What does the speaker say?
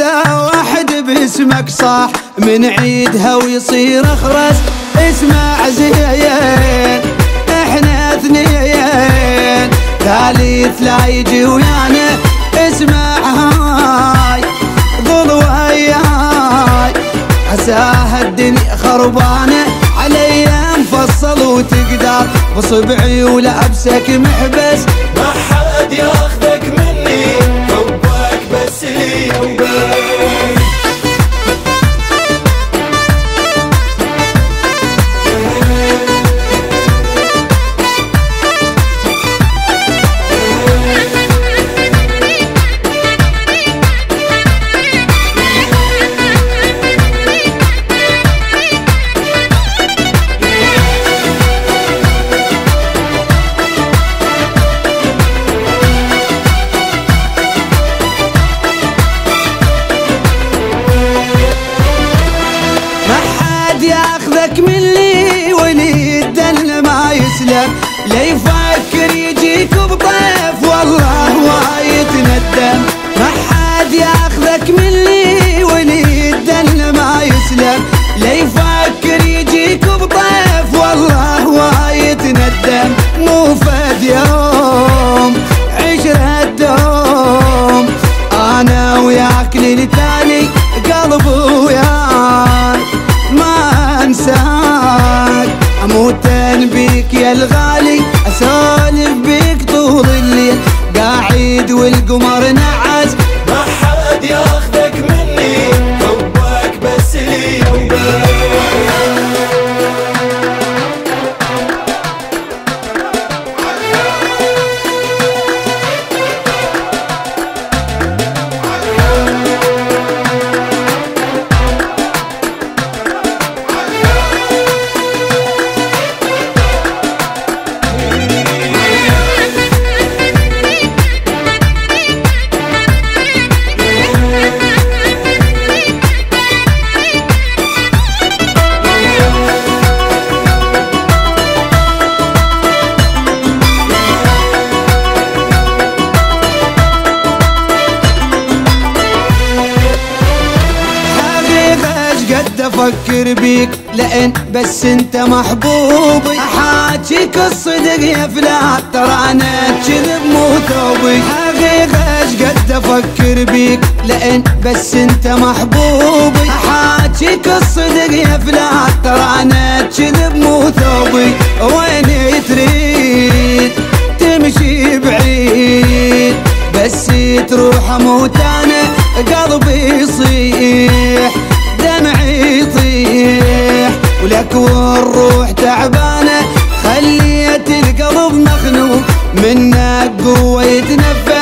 إذا واحد باسمك صاح من عيدها ويصير أخرس اسمع زين احنا اثنين ثالث لا يجي ويانا اسمع هاي ظل وياي عساها الدنيا خربانة علي مفصل وتقدر بصبعي ولابسك محبس ما حد ياخذك مني حبك بس لي وبس. ياخذك مني وليد ما يسلم لا يفكر يجيك بطيف والله وايد ندم. ما حد ياخذك مني وليد ما يسلم لا يفكر يجيك بطيف والله وايد ندم. مو فد يوم عشرة دوم انا وياك للتالي قلب وياك ما انساك اموتن بيك يا الغالي اسولف بيك طول الليل قاعد والقمر نعس. ما حد ياخذك مني حبك بس لي وبس. افكر بيك لان بس انت محبوبي احاجيك الصدق يا فلان ترى انا كذب مو ثوبي. حقيقة ايش قد افكر بيك لان بس انت محبوبي احاجيك الصدق يا فلان ترى انا كذب مو ثوبي. وين تريد تمشي بعيد بس تروح اموت انا قلبي يصيح دمعي يطيح ولك والروح تعبانة خليت القلب مخنوق منك قوة يتنفس.